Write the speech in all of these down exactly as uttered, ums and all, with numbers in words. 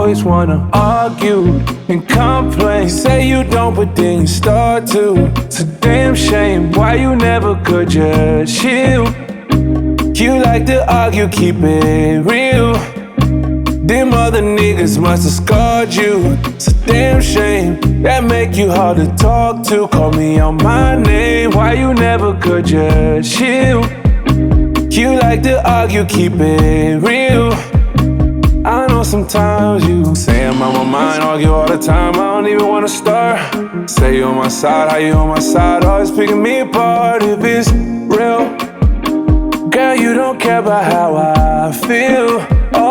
always wanna argue and complain. Say you don't, but then you start to. It's a damn shame why you never could just chill. You like to argue, keep it real. Them other niggas must have scarred you. It's a damn shame that make you hard to talk to. Call me on my name, why you never could just chill. You like to argue, keep it real. I know sometimes you say I'm on my mind, argue all the time, I don't even wanna start. Say you on my side, how you on my side, always picking me apart. If it's real, girl, you don't care about how I feel.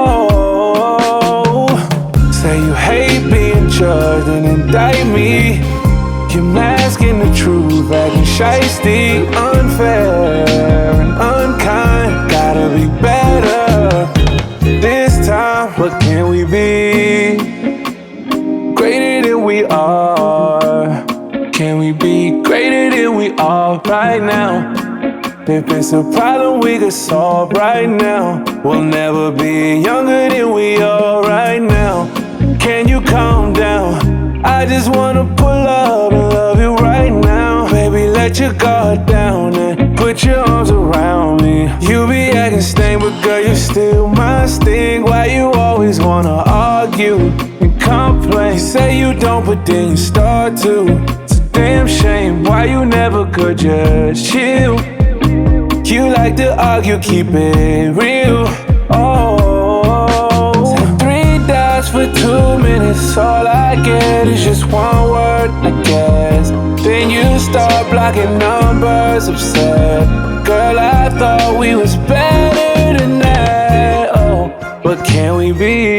Oh, say you hate being judged and indict me. You're masking the truth, acting shiesty, unfair and unkind. Gotta be better this time. What can we be? Greater than we are. Can we be greater than we are right now? If it's a problem we could solve right now, we'll never be younger than we are right now. Can you calm down? I just wanna pull up and love you right now. Baby, let your guard down and put your arms around me. You be acting stained, but girl, you still my sting. Why you always wanna argue and complain? You say you don't, but then you start to. It's a damn shame why you never could just chill. You like to argue, keep it real. Oh, three dots for two minutes. All I get is just one word, I guess. Then you start blocking numbers, upset. Girl, I thought we was better than that. Oh, but can we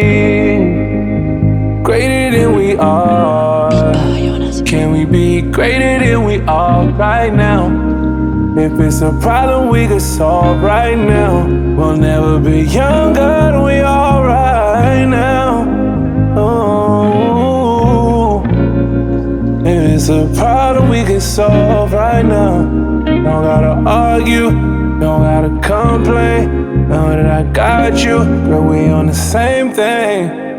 be greater than we are? Can we be greater than we are right now? If it's a problem we could solve right now, we'll never be younger than we are right now. Oh, if it's a problem we can solve right now, don't gotta argue, don't gotta complain. Know that I got you, girl, we on the same thing.